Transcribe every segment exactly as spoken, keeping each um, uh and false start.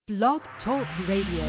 Blog Talk Radio.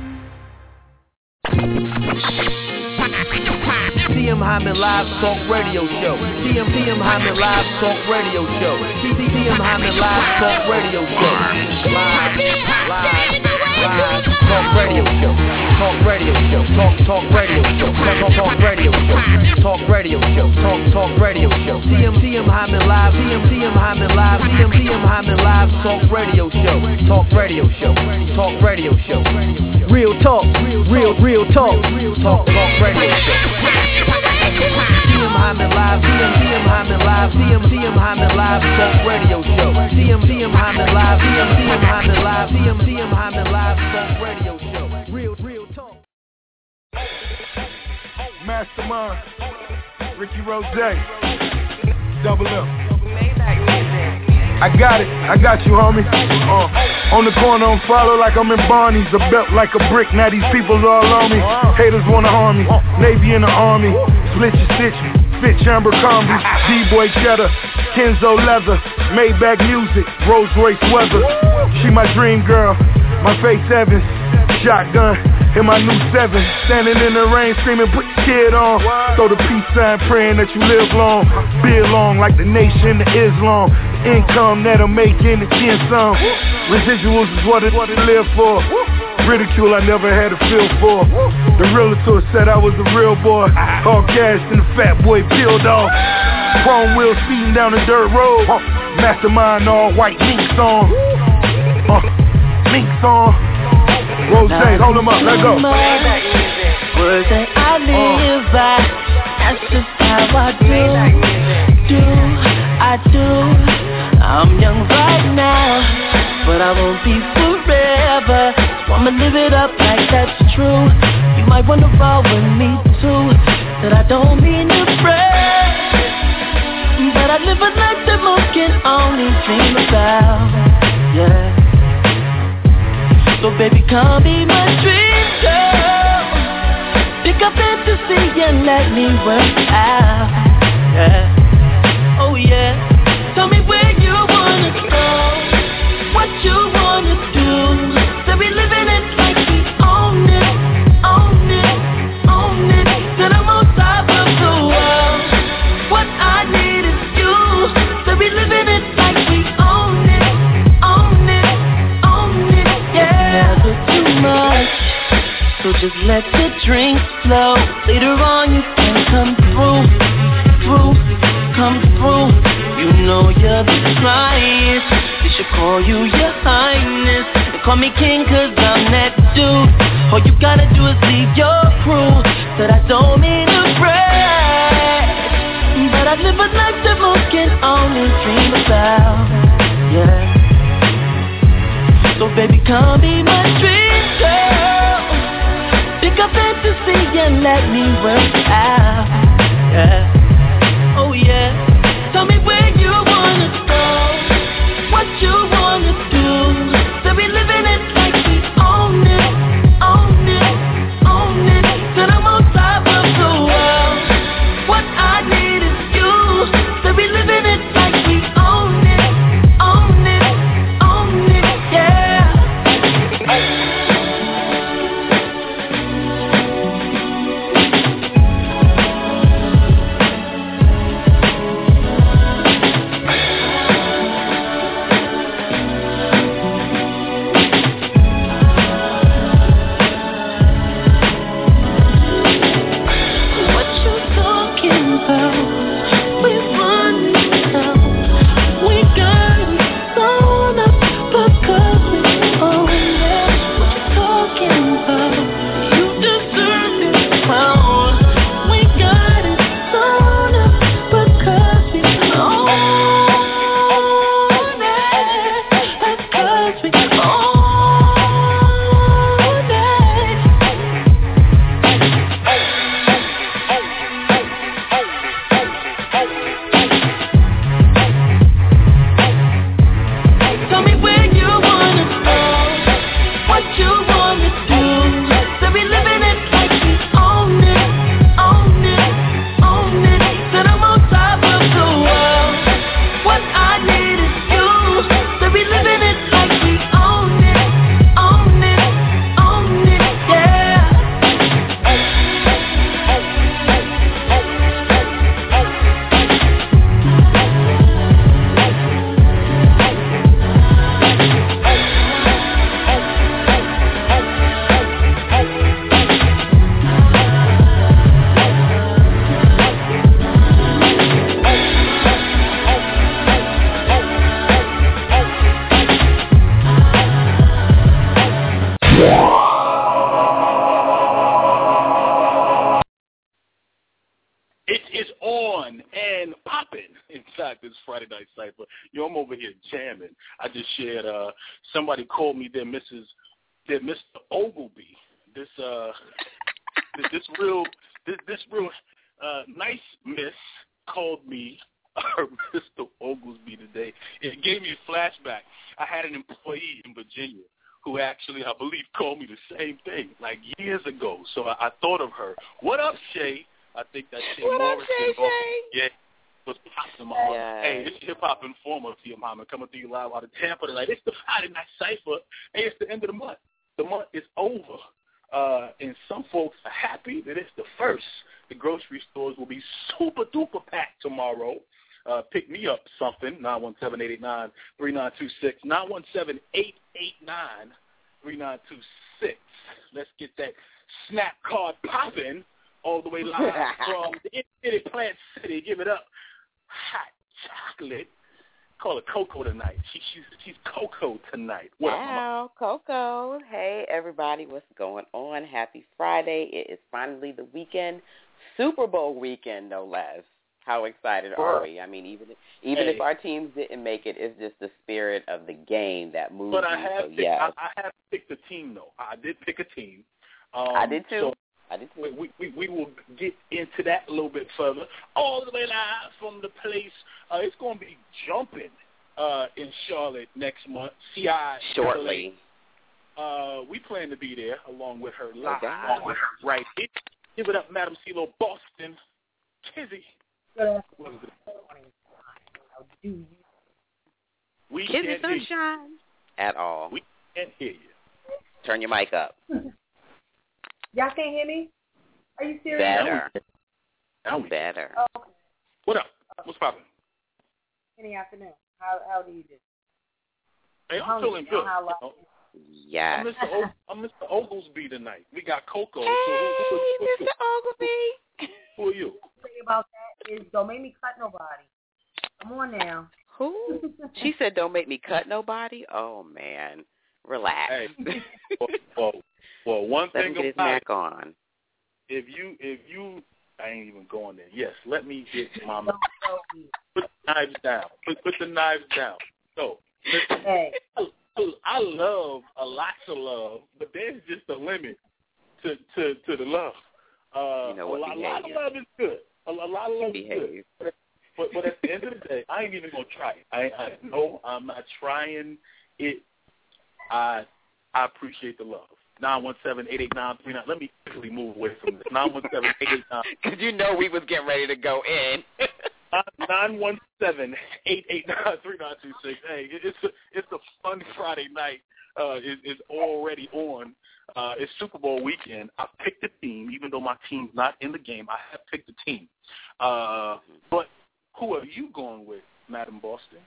C M Hyman Live Talk Radio Show. C M C M Hyman Live Talk Radio Show. C C M Hyman Live Talk Radio Show. Live, live, live Talk Radio Show. Talk Radio Show. Talk Talk Radio Show. Talk Talk Talk Radio Show. Talk Radio Show. Talk Talk Radio Show. C M C M Hyman Live. C M C M Hyman Live. C M C M Hyman Live Talk Radio Show. Talk Radio Show. Talk Radio Show. Real talk. Real real talk. Talk Talk Radio Show. C M Hyman Live, C M C M Hyman Live, C M C M Hyman Live Talk Radio Show. C M C M Hyman Live, C M C M Hyman Live, C M C M Hyman Live Talk Radio Show. Real, real talk. Mastermind, Ricky Rose, Double M. I got it, I got you, homie. Uh, on the corner, I'm follow like I'm in Barney's. A belt like a brick, now these people all on me. Haters wanna harm me, Navy in the Army. Split your stitch, fit chamber combis. D-boy cheddar, Kenzo leather. Maybach music, Rolls Royce weather. She my dream girl, my face Evans. Shotgun in my new seven. Standing in the rain screaming, put the kid on. Throw the peace sign, praying that you live long. Be long like the nation of Islam. The income that I'm making, again some. Residuals is what it, what it live for. Ridicule I never had a feel for. The realtor said I was a real boy. All cash and the fat boy peeled off. Chrome wheels speeding down the dirt road. Mastermind all white links on. Uh, links on. Rose, hold them up, let go. Words that I live by, that's just how I do. Do, I do. I'm young right now, but I won't be forever. So I'ma live it up like that's true. You might wanna roll with me too. That I don't mean to brag, but I live a life that most can only dream about. Yeah. So baby, come be my dream girl. Pick up fantasy and let me work out. Yeah. Oh yeah. Tell me where you wanna go, what you wanna do. So we living it like we own it, own it, own it. Till I'm on top of the world. What I need is you. So we living it like we own it, own it, own it. Yeah. Never too much, so just let the drink flow. Later on you can come through, through, come through. You know you're the flyest. They should call you your highness. They call me king cause I'm that dude. All you gotta do is leave your crew. But I don't mean to brag, but I live a life that most can only dream about. Yeah. So baby, come be my dream girl. Pick up fantasy and let me work out. Yeah. Oh yeah. Tell me where you wanna go, what you wanna do. So we living it like we own it, own it, own it. Till I'm on top of the world. What I need is you. So we living it like we own it, own it, own it, yeah. on and popping. In fact, it's Friday Night Cypher. Yo, I'm over here jamming. I just shared, uh, somebody called me their Missus their Mister Ogilvy. This, uh, this, this real, this, this real, uh, nice miss called me Mister Oglesby today. It gave me a flashback. I had an employee in Virginia who actually, I believe, called me the same thing, like years ago. So I, I thought of her. What up, Shay? I think that's Shay what Morrison. Up, Shay, Shay? Yeah. Was popping my yes. Hey, it's Hip Hop Informer, Tia Mama, coming through you live out of Tampa tonight. It's the Friday Night Cypher. Hey, it's the end of the month. The month is over. Uh, and some folks are happy that it's the first. The grocery stores will be super duper packed tomorrow. Uh, pick me up something, nine one seven, eight eight nine, three nine two six, nine one seven, eight eight nine, three nine two six. Let's get that snap card popping all the way live from the City Plant City. Give it up. Hot chocolate. Call her Coco tonight. She, she's she's Coco tonight. What up, Wow, Coco. Hey, everybody. What's going on? Happy Friday. It is finally the weekend. Super Bowl weekend, no less. How excited are we? I mean, even even hey. if our teams didn't make it, it's just the spirit of the game that moves But I you. have, So, picked, yes. I, I have picked a team, though. I did pick a team. Um, I did, too. So I did, too. We, we, we will get into that a little bit further. All the way live from the place. Uh, it's going to be jumping uh, in Charlotte next month. C I Shortly. Uh, we plan to be there along with her live. Okay. Along with her right here. Give it up, Madam CeeLo Boston. Kizzy. Good What is it? How do you? We Kizzy can't hear you. Sunshine. At all. We can't hear you. Turn your mic up. Y'all can't hear me? Are you serious? Better. Now we Better. Oh, okay. What up? What's poppin'? In the afternoon. How how do you do? Hey, I'm Hungry. feeling good. How long? You know? Yes. I'm Mister O- I'm Mister Oglesby tonight. We got Coco. Hey, so who, who, who, Mister Ogilvy. who are you? The thing about that is don't make me cut nobody. Come on now. Who? She said, "Don't make me cut nobody." Oh man, relax. Hey, well, well, well, one Let thing him get his about Mac it, on. if you, if you, I ain't even going there. Yes, let me get my Don't go here. put the knives down. Put put the knives down. So, listen, Hey. I love a lot of love, but there's just a limit to to, to the love. Uh, You know what, a, lot, a lot of behave. love is good. A, a lot of love is Behave. good. But, but at the end of the day, I ain't even gonna try it. I, I no, I'm not trying it. I I appreciate the love. Nine one seven eight eight nine three nine. Let me quickly move away from this. Nine one seven eight eight nine. Because you know we was getting ready to go in. Nine one seven eight eight nine three nine two six. Hey, it's a it's a fun Friday night. Uh, it, it's already on. Uh, it's Super Bowl weekend. I picked a team, even though my team's not in the game. I have picked a team. Uh, but who are you going with, Madam Boston?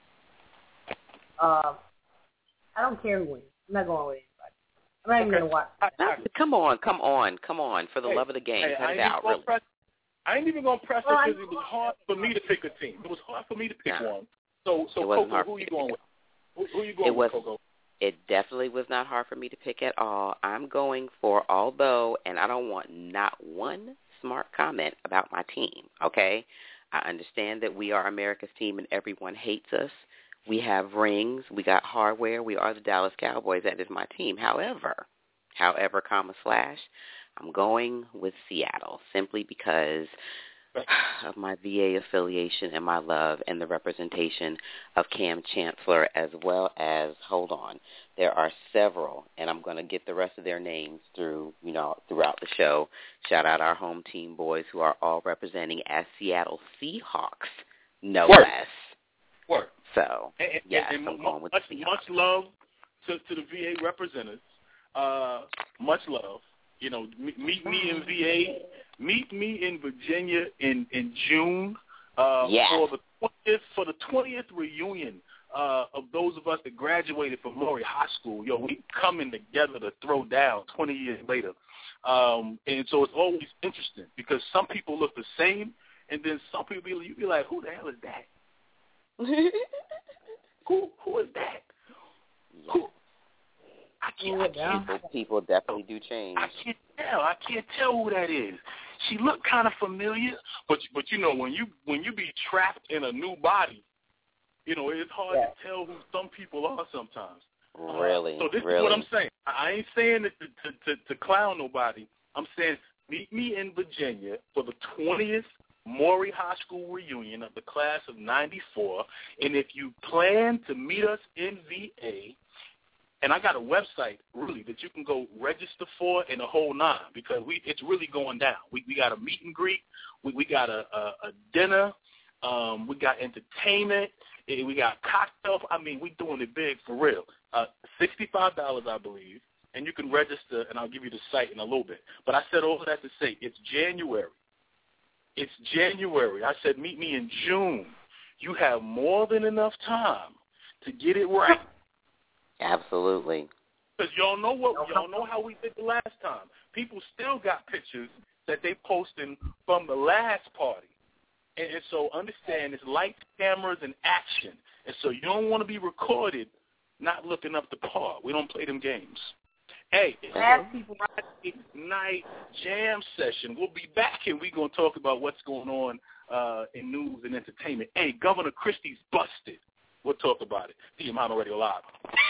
Uh, I don't care who wins. I'm not going with anybody. I'm not even Okay. gonna watch. I, I, Come on, come on, come on. For the hey, love of the game, hey, cut I it ain't out, even gonna really. press, I ain't even gonna press Well, it I because it was hard for me to pick a team. It was hard for me to pick Yeah. one. So, so It wasn't Coco, hard who for are you me to going pick. with? Who, who are you going It with, was- Coco? It definitely was not hard for me to pick at all. I'm going for, although, and I don't want not one smart comment about my team, okay? I understand that we are America's team and everyone hates us. We have rings. We got hardware. We are the Dallas Cowboys. That is my team. However, however, comma, slash, I'm going with Seattle simply because of my V A affiliation and my love and the representation of Cam Chancellor, as well as, hold on, there are several, and I'm going to get the rest of their names through, you know, throughout the show. Shout out our home team boys who are all representing as Seattle Seahawks, no Word. less. Word. So, And, and, yes, and I'm mu- going with much, the Seahawks. much love to, to the V A representatives. Uh, much love. You know, meet, meet me in V A. Meet me in Virginia in in June uh, Yes. for the twentieth for the twentieth reunion uh, of those of us that graduated from Maury High School. Yo, we coming together to throw down twenty years later, um, and so it's always interesting because some people look the same, and then some people be you be like, who the hell is that? Who who is that? Who? I can't, I can't, People, people definitely do change. I can't tell. I can't tell who that is. she looked kind of familiar, but but you know when you when you be trapped in a new body, you know it's hard yeah. to tell who some people are sometimes. Really? Uh, so this really? is what I'm saying. I ain't saying it to, to, to, to clown nobody. I'm saying meet me in Virginia for the twentieth Maury High School reunion of the class of ninety-four, and if you plan to meet us in V A, and I got a website really that you can go register for in the whole nine because we it's really going down. We we got a meet and greet, we we got a a, a dinner, um, we got entertainment, we got cocktails. I mean, we doing it big for real. Uh, sixty-five dollars, I believe, and you can register, and I'll give you the site in a little bit. But I said all of that to say it's January. It's January. I said meet me in June. You have more than enough time to get it right. Absolutely. Because y'all know what y'all know how we did the last time. People still got pictures that they posting from the last party. And, and so understand it's lights, cameras, and action. And so you don't want to be recorded not looking up the part. We don't play them games. Hey, it's a Friday night jam session. We'll be back and we're going to talk about what's going on uh, in news and entertainment. Hey, Governor Christie's busted. We'll talk about it. C M Hyman Radio Live.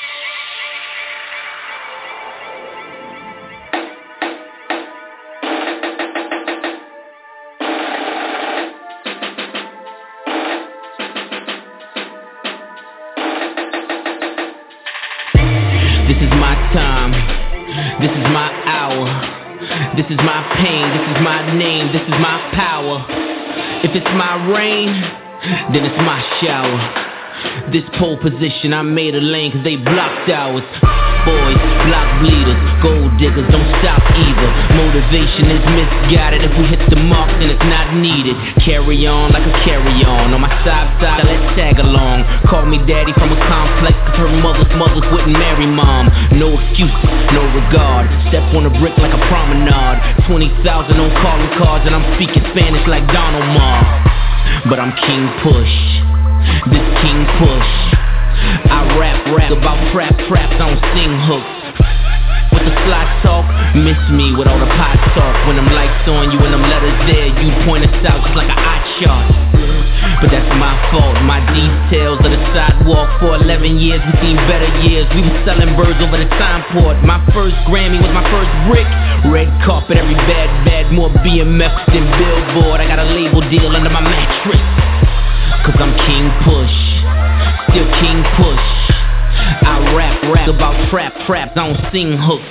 This is my time, this is my hour, this is my pain, this is my name, this is my power. If it's my rain, then it's my shower. This pole position, I made a lane cause they blocked ours. Boys, block bleeders, gold diggers, don't stop either. Motivation is misguided, if we hit the mark then it's not needed. Carry on like a carry on, on my side side let's tag along. Call me daddy from a complex cause her mother's mothers wouldn't marry mom. No excuses, no regard, step on a brick like a promenade. Twenty thousand on calling cards and I'm speaking Spanish like Donald Mar. But I'm King Push, this King Push. I rap, rap about trap, traps, I don't sing hooks. With the fly talk, miss me with all the pot talk. When them lights on you and them letters there, you point us out just like an eye chart. But that's my fault, my details of the sidewalk. For eleven years, we seen better years. We was selling birds over the signboard. My first Grammy was my first brick. Red carpet, every bad, bad, more B M F than Billboard. I got a label deal under my mattress. Cause I'm King Push, still King Push. I rap, rap about trap, traps, I don't sing hooks.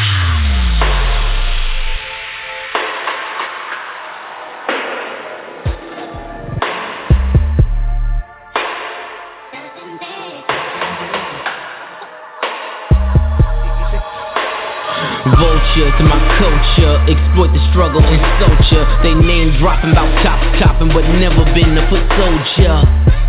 Vulture to my culture, exploit the struggle and soldier. They name dropping about top topping, but never been a foot soldier.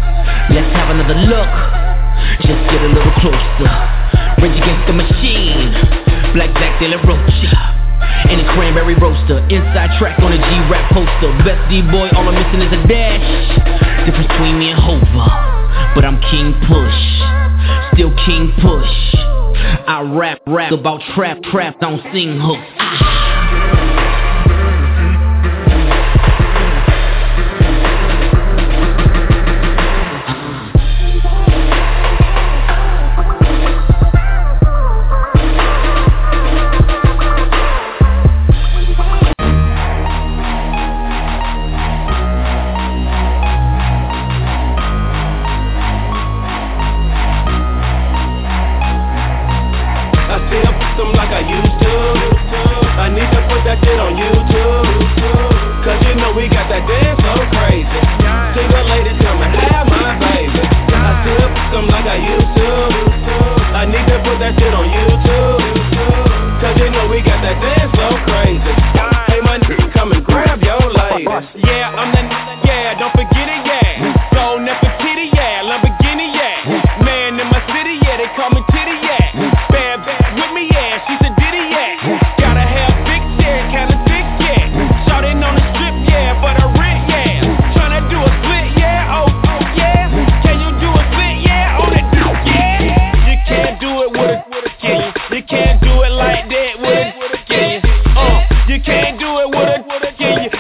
Let's have another look, just get a little closer. Rage Against the Machine, Black Jack De La Rocha, and a cranberry roaster. Inside track on a G-Rap poster. Best D-boy, all I'm missing is a dash. Difference between me and Hova, but I'm King Push, still King Push. I rap, rap about trap, trap, don't sing hooks. Ah. You can't do it with a, can you? Uh, you can't do it with a, can you?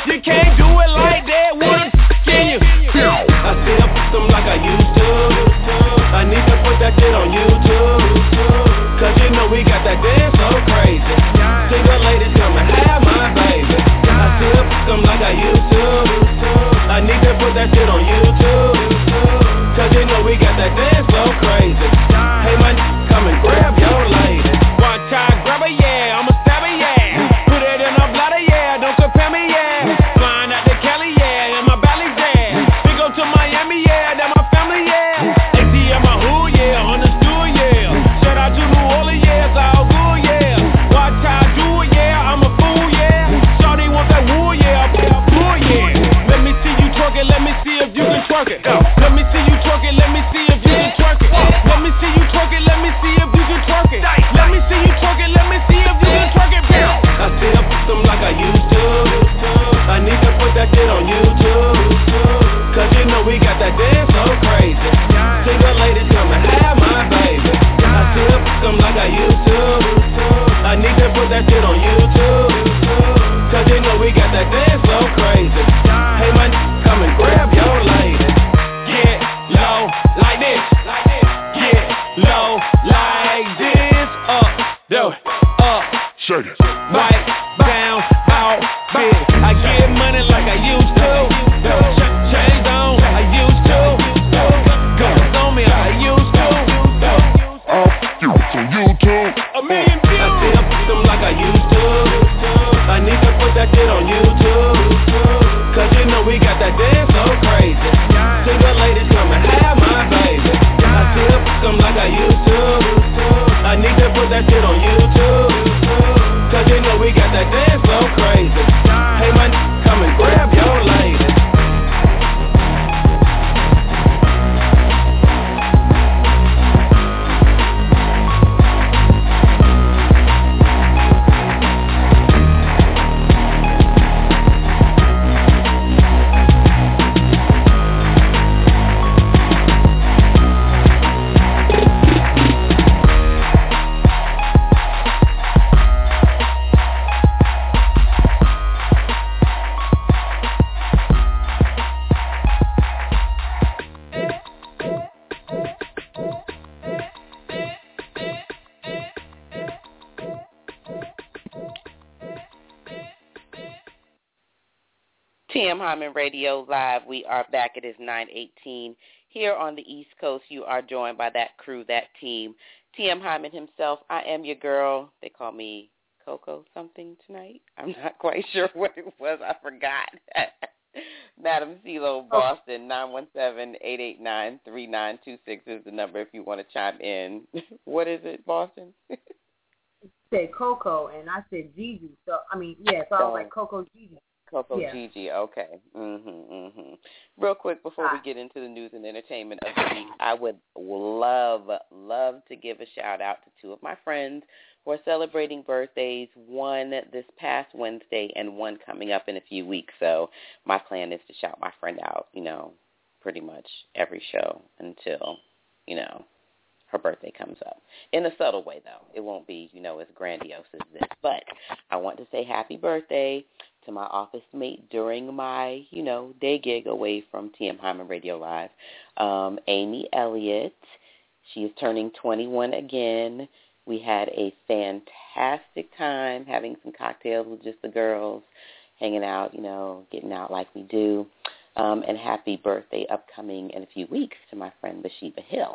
Shake it. Right down, out, big. I get money like I used to. Ch- change on, I used to. Guns on me, I used to. I'll f*** you from YouTube. A million views. I still put them like I used to. I need to put that shit on YouTube. Cause you know we got that dance so crazy. Single ladies come and have my baby. I still put them like I used to. I need to put that shit on YouTube. Cause you know we got that dance so crazy. Hey man, come and grab your lady. T M Hyman Radio Live. We are back. It is nine eighteen. Here on the East Coast, you are joined by that crew, that team. T M Hyman himself. I am your girl. They call me Coco something tonight. I'm not quite sure what it was. I forgot. Madam CeeLo, Boston, nine one seven, eight eight nine, three nine two six is the number if you want to chime in. What is it, Boston? Said Coco, and I said Gigi. So, I mean, yeah, so I was like Coco Gigi. Coco yeah. Gigi, okay. Mm-hmm, mm-hmm. Real quick before we get into the news and entertainment of the week, I would love, love to give a shout-out to two of my friends who are celebrating birthdays, one this past Wednesday and one coming up in a few weeks. So my plan is to shout my friend out, you know, pretty much every show until, you know, her birthday comes up. In a subtle way, though. It won't be, you know, as grandiose as this. But I want to say happy birthday to my office mate during my, you know, day gig away from T M Hyman Radio Live, um, Amy Elliott. She is turning twenty-one again. We had a fantastic time having some cocktails with just the girls, hanging out, you know, getting out like we do. Um, and happy birthday upcoming in a few weeks to my friend Bathsheba Hill.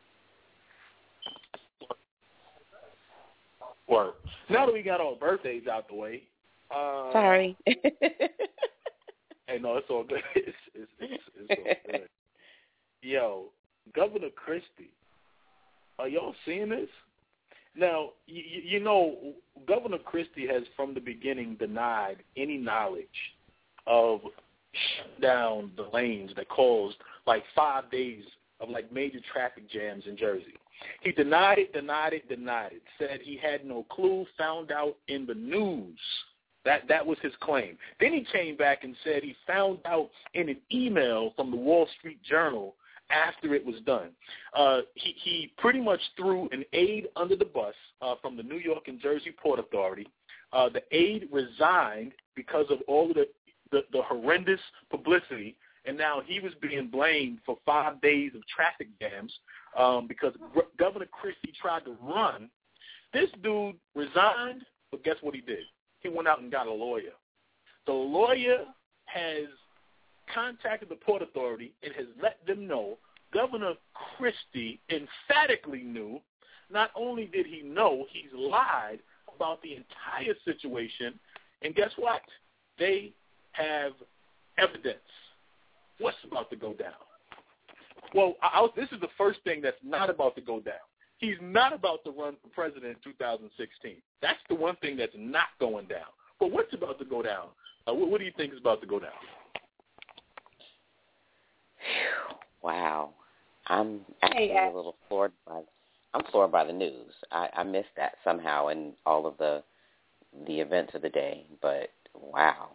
Word. Now that we got all birthdays out the way. Uh, Sorry. Hey, no, it's all good. It's, it's, it's, it's all good. Yo, Governor Christie, are y'all seeing this? Now, you, you know, Governor Christie has from the beginning denied any knowledge of shutting down the lanes that caused like five days of like major traffic jams in Jersey. He denied it, denied it, denied it, said he had no clue, found out in the news. That that was his claim. Then he came back and said he found out in an email from the Wall Street Journal after it was done. Uh, he, he pretty much threw an aide under the bus uh, from the New York and Jersey Port Authority. Uh, the aide resigned because of all of the, the, the horrendous publicity, and now he was being blamed for five days of traffic jams um, because Governor Christie tried to run. This dude resigned, but guess what he did? He went out and got a lawyer. The lawyer has contacted the Port Authority and has let them know Governor Christie emphatically knew. Not only did he know, he's lied about the entire situation. And guess what? They have evidence. What's about to go down? Well, I, I, this is the first thing that's not about to go down. He's not about to run for president in two thousand sixteen. That's the one thing that's not going down. But what's about to go down? Uh, what, what do you think is about to go down? Wow. I'm actually hey, a little floored by I'm floored by the news. I, I missed that somehow in all of the the events of the day. But wow.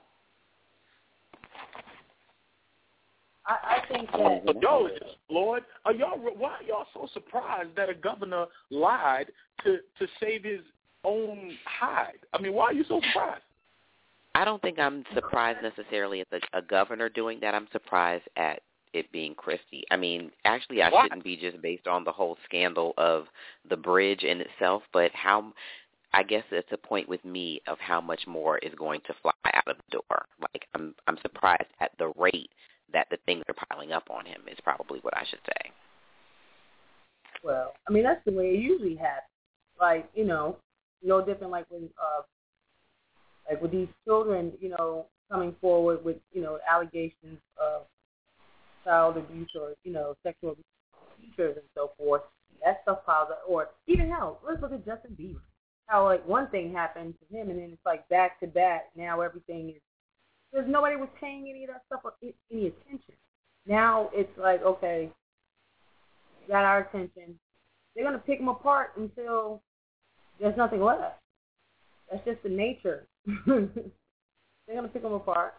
I, I think that But y'all are just floored. Are y'all? Why are y'all so surprised that a governor lied to to save his own hide? I mean, why are you so surprised? I don't think I'm surprised necessarily at the, a governor doing that. I'm surprised at it being Christie. I mean, actually, I what? shouldn't be just based on the whole scandal of the bridge in itself, but how I guess it's a point with me of how much more is going to fly out of the door. Like, I'm I'm surprised at the rate that the things are piling up on him is probably what I should say. Well, I mean, that's the way it usually happens. Like, you know, no different like when, uh, like with these children, you know, coming forward with, you know, allegations of child abuse or, you know, sexual abuse of teachers and so forth. That stuff piles up. Or even hell, let's look at Justin Bieber. How, like, one thing happened to him and then it's like back to back. Now everything is, because nobody was paying any of that stuff or any attention. Now it's like, okay, got our attention. They're going to pick them apart until there's nothing left. That's just the nature. They're going to pick them apart.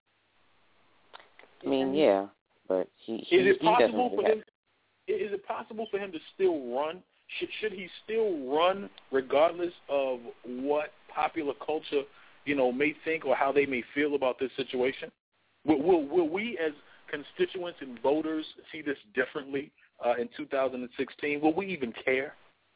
I mean, yeah, but he, he is it he possible doesn't for him? Is it possible for him to still run? Should should he still run regardless of what popular culture, you know, may think or how they may feel about this situation? Will will, will we as constituents and voters see this differently uh, in two thousand sixteen? Will we even care?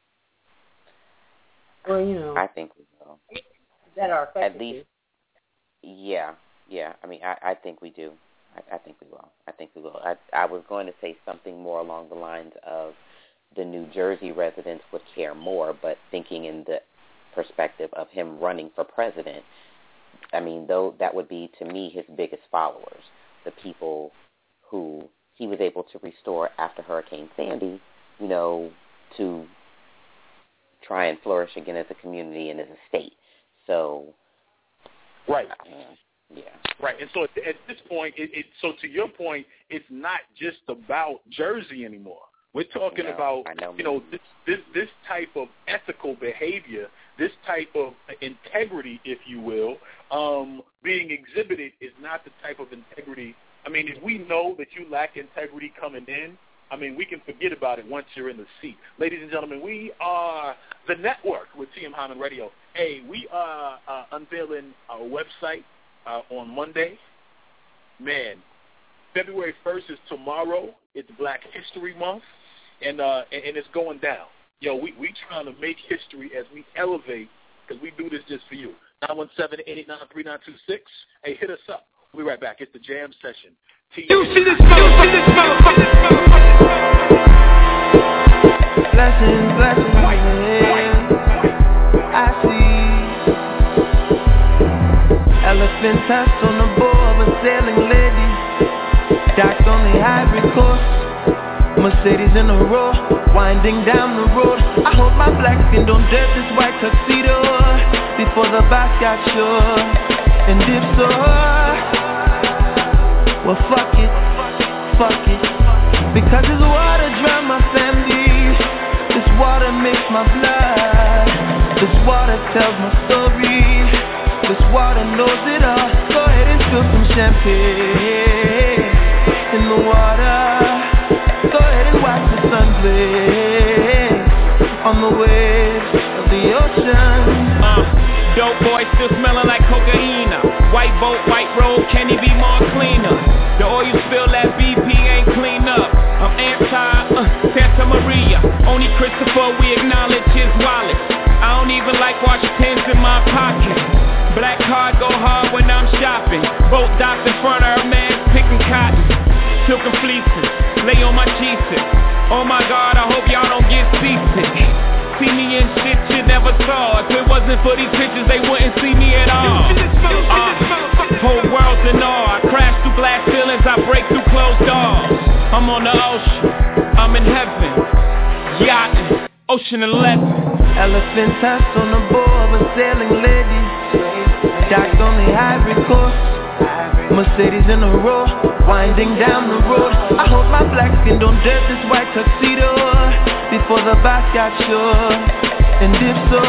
Well, you know, I think we will. That are affected. At least, yeah, yeah. I mean, I, I think we do. I, I think we will. I think we will. I, I was going to say something more along the lines of the New Jersey residents would care more, but thinking in the perspective of him running for president, I mean, though that would be, to me, his biggest followers, the people who he was able to restore after Hurricane Sandy, you know, to try and flourish again as a community and as a state. So, right. Uh, yeah. Right. And so at, at this point, it, it, so to your point, it's not just about Jersey anymore. We're talking no, about, know you know, this, this this type of ethical behavior, this type of integrity, if you will, um, being exhibited is not the type of integrity. I mean, if we know that you lack integrity coming in, I mean, we can forget about it once you're in the seat. Ladies and gentlemen, we are the network with T M Hyman Radio. Hey, we are uh, unveiling our website uh, on Monday. Man, February first is tomorrow. It's Black History Month, and uh, and, and it's going down. Yo, we we trying to make history as we elevate, because we do this just for you. nine one seven, eight eight nine, three nine two six. Hey, hit us up. We'll be right back. It's the Jam Session. T- you see this motherfucker, this motherfucker. Blessings, blessings, man. I see elephant tusk on the board of a sailing lady. Docked on the Ivory Coast, Mercedes in a row, winding down the road. I hope my black skin don't dirt this white tuxedo before the boss got sure. And if so, well fuck it, fuck it. Because this water drown my family, this water makes my blood, this water tells my story, this water knows it all. Go ahead and spill some champagne in the water. Go ahead and watch the sun blaze on the waves of the ocean. Uh, dope boy still smelling like cocaine. White boat, white road, can he be more cleaner? The oil spill at B P ain't clean up. I'm anti uh, Santa Maria. Only Christopher we acknowledge his wallet. I don't even like Washington's in my pocket. Black card go hard when I'm shopping. Boat docked in front of her man picking cotton. Silken fleeces, lay on my Jesus. Oh my God, I hope y'all don't get seasick. See me in shit you never saw. If it wasn't for these pictures, they wouldn't see me at all. Uh, whole world's in awe. I crash through glass ceilings, I break through closed doors. I'm on the ocean, I'm in heaven. Yachting, Ocean eleven. Elephant tusk on the board of a sailing lady. Docked on the Ivory Coast, Mercedes in a row, winding down the road. I hope my black skin don't dirt this white tuxedo before the boss got sure. And if so,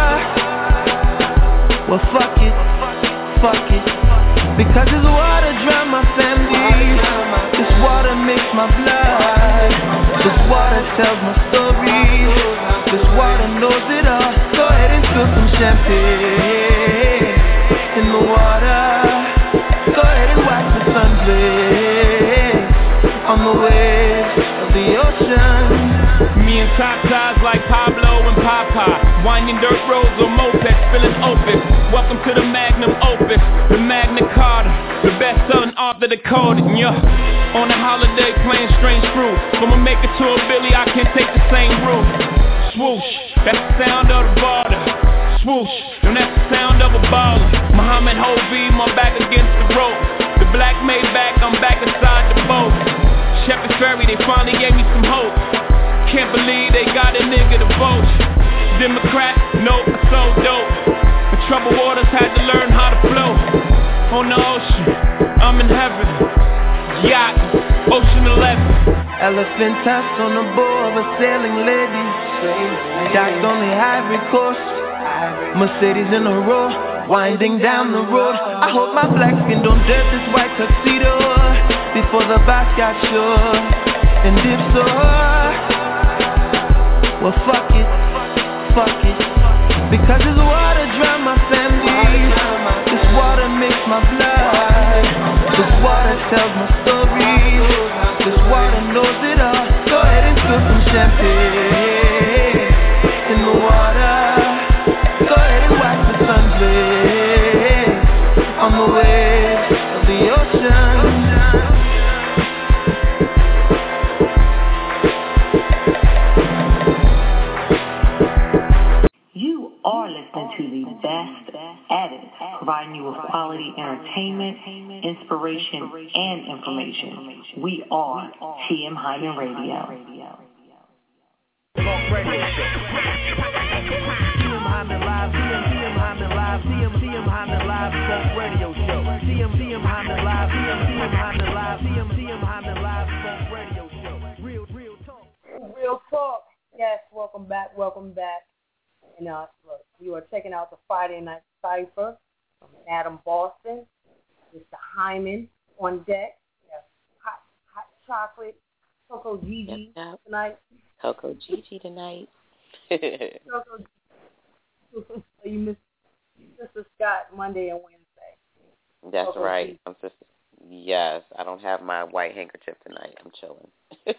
well fuck it, fuck it. Because this water drown my family, this water makes my blood, this water tells my story, this water knows it all. Go ahead and spill some champagne in the water. Go ahead and watch the sun blaze on the waves of the ocean. Me and top ties like Pablo and Papa, winding dirt roads on mopeds, spilling opus. Welcome to the magnum opus, the Magna Carta, the best-selling author decoded. Yeah, on a holiday playing strange fruit. I'ma make it to a Billy, I can't take the same route. Swoosh, that's the sound of the border. Swoosh, and that's the sound of a baller. Muhammad Hovey, my back against the rope. The black Maybach, I'm back inside the boat. Shepard Ferry, they finally gave me some hope. Can't believe they got a nigga to vote. Democrat, nope, so dope. The troubled waters had to learn how to float. On the ocean, I'm in heaven. Yacht, Ocean eleven. Elephant tusk on the bow of a sailing lady. Docked on the Ivory Coast. Mercedes in a row, winding down the road. I hope my black skin don't dirt this white tuxedo before the box got sure. And if so, well fuck it, fuck it. Because this water drown my family. This water makes my blood. This water tells my story. This water knows it all. Go ahead and spill some champagne in the water. Go ahead and watch the sun blaze on the waves of the ocean. You are listening to the best at it, providing you with quality entertainment, inspiration, and information. We are T M Hyman Radio. Talk Radio Show. T M Hyman Live, T M T M Hyman Live, T M T M Hyman Live Talk Radio Show. T M T M Hyman Live, T M T M Hyman Live, T M T M Hyman Live Talk Radio Show. Real, real talk. Real talk. Yes, welcome back, welcome back. And uh, look, you are checking out the Friday Night Cypher from Adam Boston. Mister Hyman on deck. Yes, hot, hot chocolate, Coco Gigi yep, yep. tonight. Coco Gigi tonight. Coco So you missed Sister Scott Monday and Wednesday. That's Coco right. Gigi. I'm Sister. Yes, I don't have my white handkerchief tonight. I'm chilling.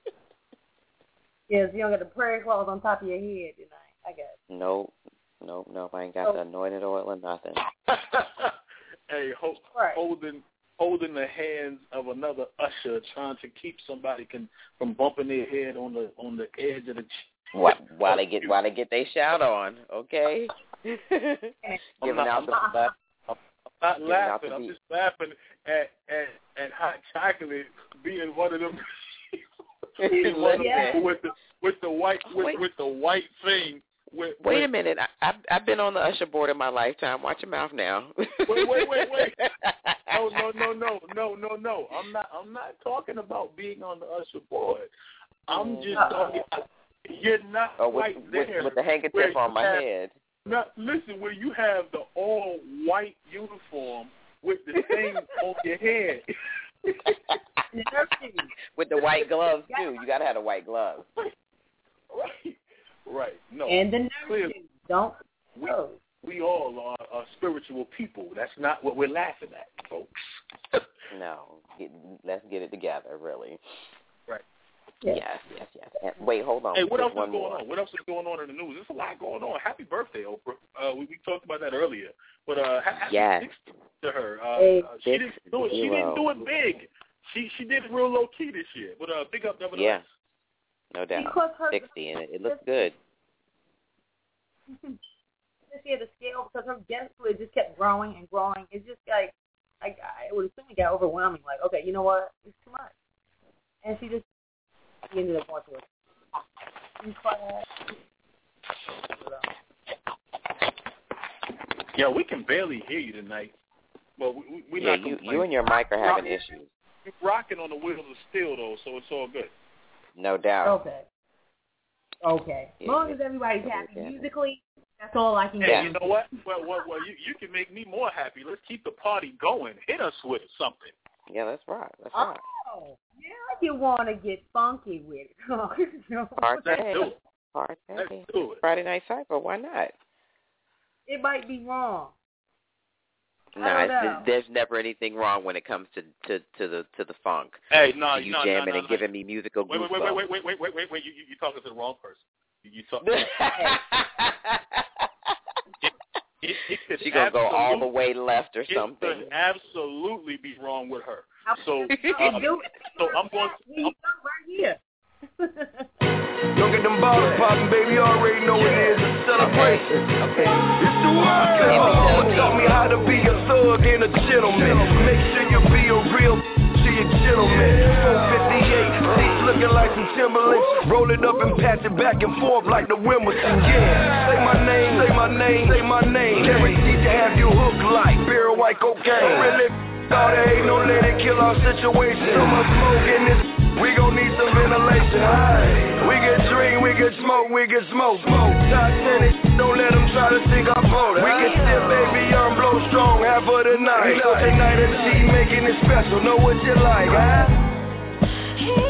Yes, you don't got the prayer cloth on top of your head tonight, I guess. Nope. Nope, nope. I ain't got oh. the anointed oil or nothing. Hey, ho- right. holding holding the hands of another usher, trying to keep somebody can, from bumping their head on the on the edge of the. While, while they get while they get their shout on, okay. Giving not, out the. I'm not Giving laughing. I'm just laughing at at at hot chocolate being one of them. one yeah. of them with the with the white with, with the white thing. With, wait with, a minute. I, I've I've been on the usher board in my lifetime. Watch your mouth now. wait, wait, wait, wait. No, no, no, no, no, no, no. I'm not. I'm not talking about being on the usher board. I'm just talking. You're not oh, with, right there. With, with the handkerchief on my have, head. No, listen. Where you have the all white uniform with the thing on your head. With the white gloves too. You gotta have the white gloves. Right. Right. No. And the nurses don't. We, we all are, are spiritual people. That's not what we're laughing at, folks. No. Get, let's get it together, really. Right. Yes, yes, yes. yes. And wait, hold on. Hey, what else is one going more. on? What else is going on in the news? There's a lot going on. Happy birthday, Oprah. Uh, we, we talked about that earlier. But uh, happy yes. to her. Uh, hey, uh, she didn't do it. She didn't do it big. She she did it real low key this year. But uh, big up, nevertheless. Yeah. No doubt. Because her sixty, and it, it looks good. This year, the scale, because her guest list just kept growing and growing. It's just like, like I would assume it got overwhelming. Like, okay, you know what? It's too much. And she just she ended up going to it. Yeah, we can barely hear you tonight. Well, we, we yeah, not you, complaining. you and your mic are having Rock, issues. We're rocking on the wheels of steel, though, so it's all good. No doubt. Okay. Okay. As Yeah, long as everybody's yeah, happy yeah. musically, that's all I can Hey, get. you know what? Well, well, well you, you can make me more happy. Let's keep the party going. Hit us with something. Yeah, that's right. That's oh, right. now you want to get funky with it. Party. Let's do it. Party. Let's do it. Friday Night Cypher. Why not? It might be wrong. No, nah, there's never anything wrong when it comes to, to, to the to the funk. Hey, no, you no, jamming no, no, and no. giving me musical wait, goosebumps. Wait, wait, wait, wait, wait, wait, wait, wait. You, you, you're talking to the wrong person. You, you talk. it, it, it could she gonna go all the way left or it something. It could absolutely be wrong with her. So, uh, so I'm going. Here you go, right here. Don't get them bottles popping, baby. You already know what it is. It's a celebration. Okay. It's the world. My mama taught me how to be a thug and a gentleman. Make sure you be a real to your gentleman. four fifty-eight, seats looking like some Timberlands. Roll it up and patch it back and forth like the Wimbledon. Yeah. Say my name, say my name, say my name. Guaranteed to have you hooked like beer white cocaine. Really, thought there ain't no lady kill our situation. So much smoke in this. We gon' need some ventilation. Aye. We can drink, we can smoke, we can smoke. Smoke, top ten, don't let them try to think our boat. We can still baby young, blow strong half of the night. So tonight M C making it special, know what you like, huh?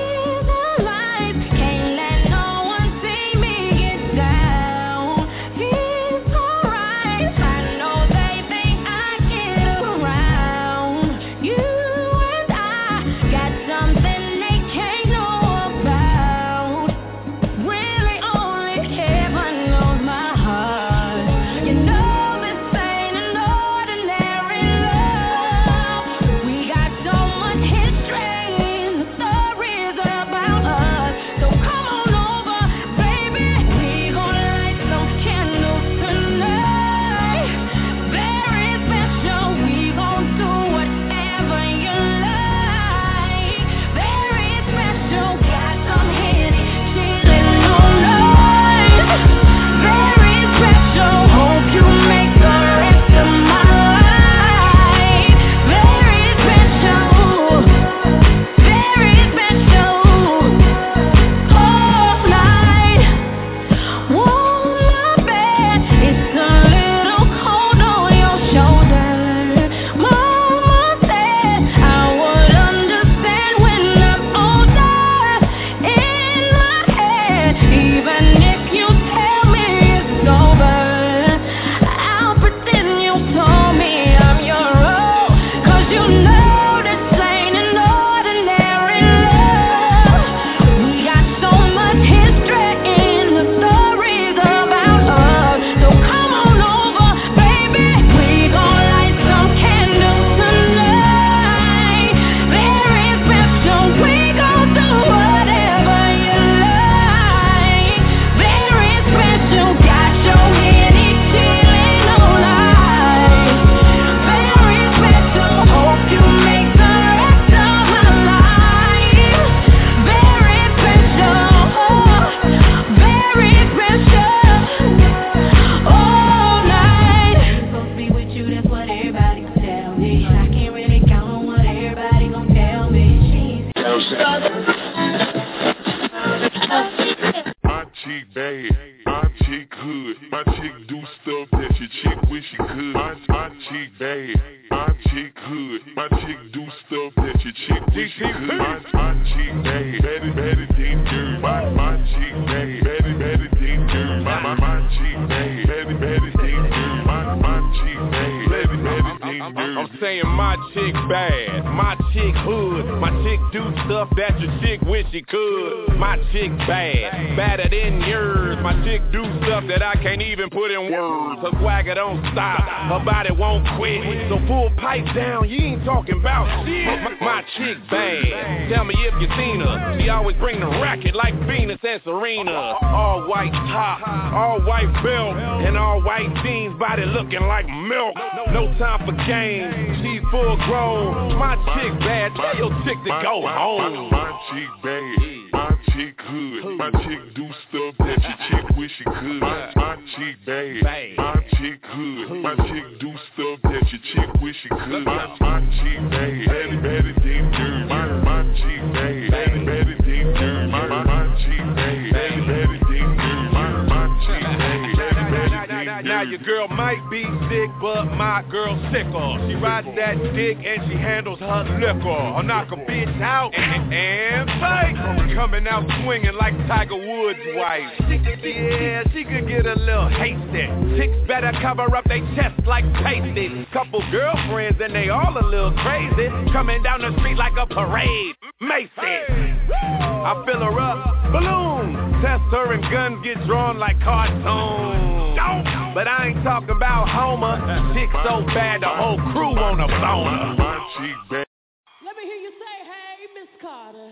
girl might be sick, but my girl's sicker. She rides that dick and she handles her liquor. I'll knock a bitch out and, and fight. Coming out swinging like Tiger Woods' wife. Yeah, she could get a little hasty. Chicks better cover up their chest like pasty. Couple girlfriends and they all a little crazy. Coming down the street like a parade. Macy. I fill her up, balloon. Test her and guns get drawn like cartoons. But I ain't talking about Homer. Chick so bad the whole crew wanna bone her. Let me hear you say, hey, Miss Carter.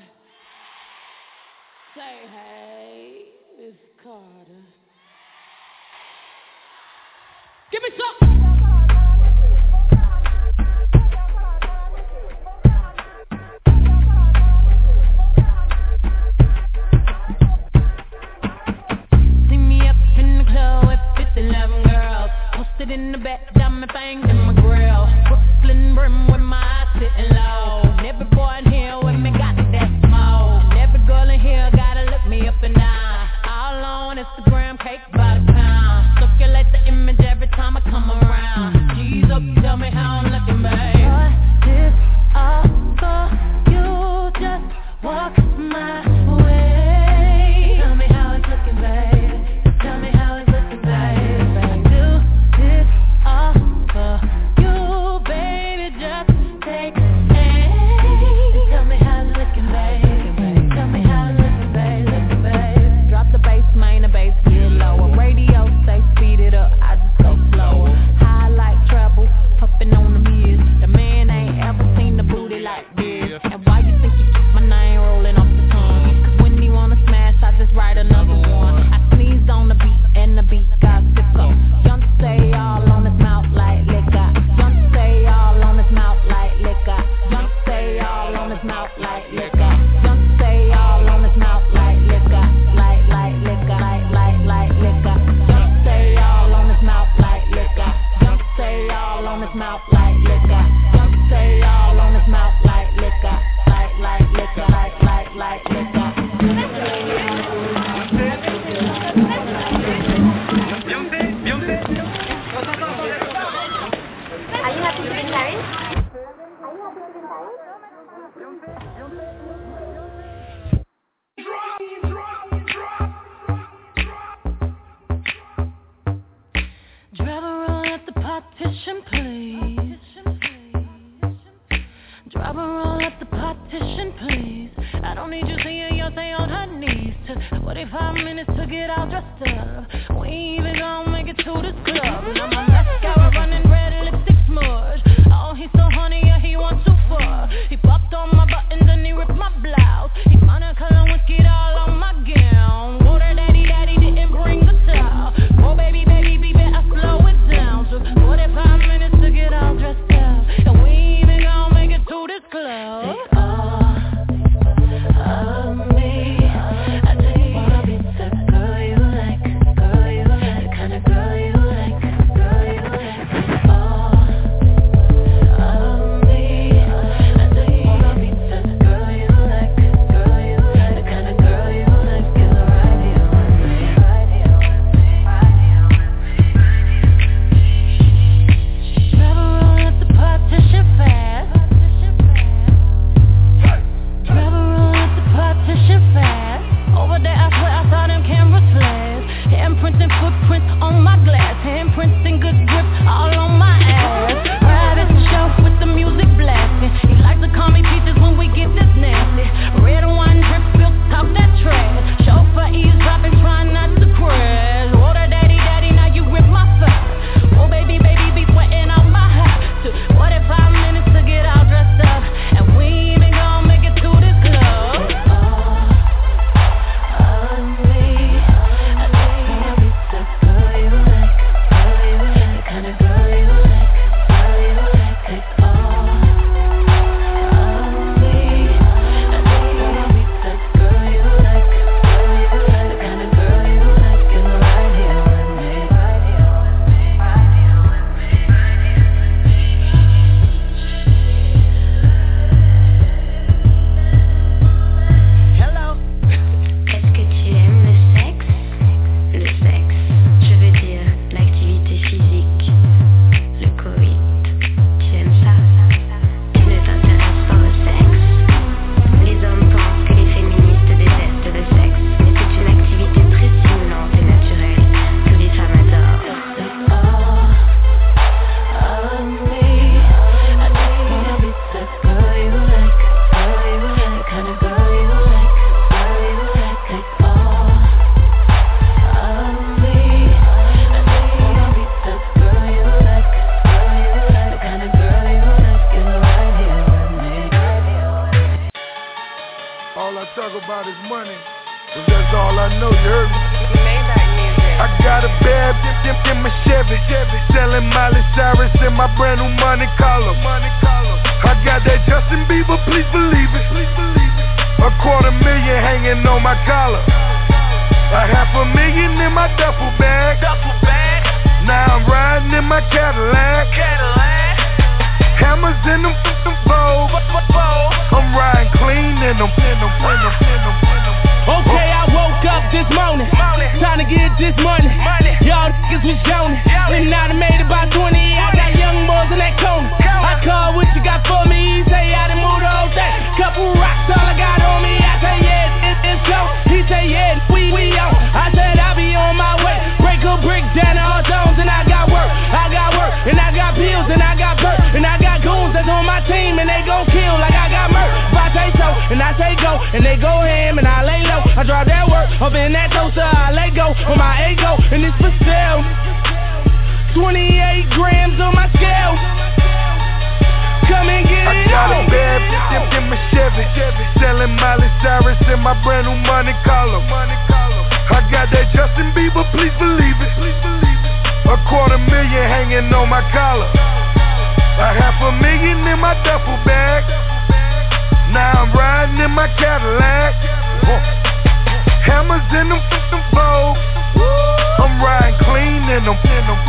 Say, hey, Miss Carter. Give me some. eleven girls, posted in the back, got my thing in my grill. Brooklyn brim with my eyes sitting low. And every boy in here with me got that smoke. And every girl in here gotta look me up and down. All on Instagram, cake by the pound. Circulate the image every time I come around. G's up, tell me how I'm looking, babe. What this all for? You just walk my way. Tell me how it's looking, babe. Tell me how it's looking, babe. Girl, you selling Miley Cyrus in my brand new Monte Carlo. I got that Justin Bieber, please believe it. A quarter million hanging on my collar. A half a million in my duffel bag. Now I'm riding in my Cadillac. Hammers in them f***ing Vogue. I'm riding clean in them. Okay, I woke up this morning, time to get this money. Y'all niggas was yawning, and I done made about twenty. I got young boys in that corner. I call what you got for me. He say I done moved the whole thing. Couple rocks, all I got on me. I say yeah, it, it's go. He say yeah, we we on. I said I be on my way. Break a brick down all zones, and I got work. I got work, and I got pills, and I got perk, and I got goons that's on my team, and they gon' kill like I got murk. If I say so, and I say go, and they go ham, and I lay low. I drop that work up in that toaster. I let go on my ego, and it's for sale. twenty-eight grams on my scale. Come and get I it got on. a bad bitch in my Chevy, selling Miley Cyrus in my brand new Monte Carlo. I got that Justin Bieber, please believe it. A quarter million hanging on my collar. A half a million in my duffel bag. Now I'm riding in my Cadillac. Hammers in them f***ing Vogue. I'm riding clean in them.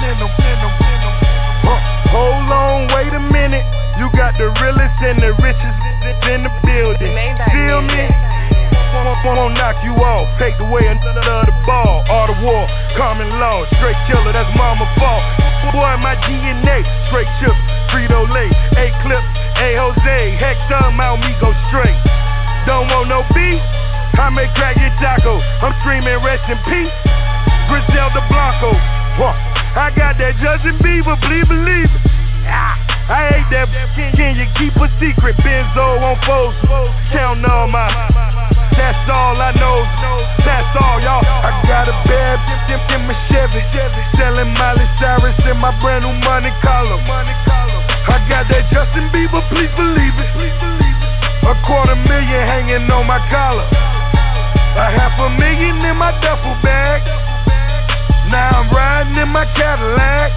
Hold on, wait a minute. You got the realest and the richest in the building. Feel me? Won't knock you off. Take away another of the ball. All the war, common law. Straight killer, that's mama fault. Boy, my D N A. Straight chips, Frito-Lay. A-Clips, A-Jose. Hector, Mount me go straight. Don't want no beef? I may crack your taco. I'm screaming rest in peace. Griselda Blanco. Huh. I got that Justin Bieber, please believe it. Ah, I hate that. Can you keep a secret? Benzo on foes. Count all my. That's all I know. That's all y'all. I got a bad bitch in my Chevy, selling Miley Cyrus in my brand new Monte Carlo. I got that Justin Bieber, please believe it. A quarter million hanging on my collar. A half a million in my duffel bag. Now I'm riding in my Cadillac.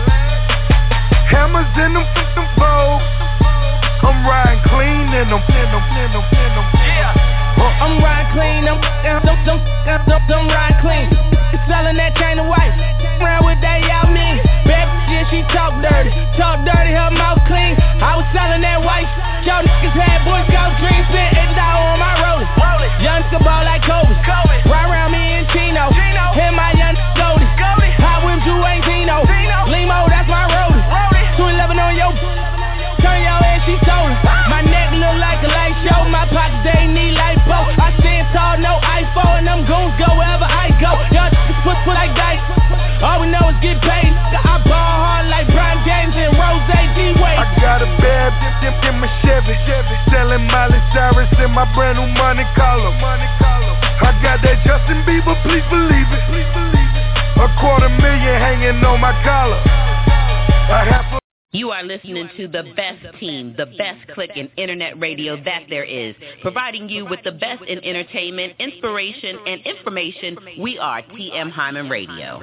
Hammers in them f***ing Vogue. I'm riding clean in them. Yeah. I'm riding clean, I'm I'm, I'm, I'm, I'm riding clean. Selling that chain of white, around with that y'all mean. Bad shit, she talk dirty, talk dirty, her mouth clean. I was selling that white, y'all niggas had Boy Scout dreams, spent eighty dollars on my rollers. Young nigga ball like Kobe, right around me and Tino, and my young Goldie. Hot whip, you ain't Zeno, Limo, that's my roller. two eleven on your, turn your head, she told her. My neck look like a light show, my pockets they need lipo. I stand tall, no iPhone, and them goons go wherever I go. Y'all put put like dice, all we know is get paid. I ball hard like Brian James and Rose D-Wade. I got a bad bitch in my Chevy, selling Miley Cyrus in my brand new Monte Carlo. I got that Justin Bieber, please believe it. A quarter million hanging on my collar. I have a You are listening to the best team, the best click in internet radio that there is, providing you with the best in entertainment, inspiration, and information. We are T M Hyman Radio.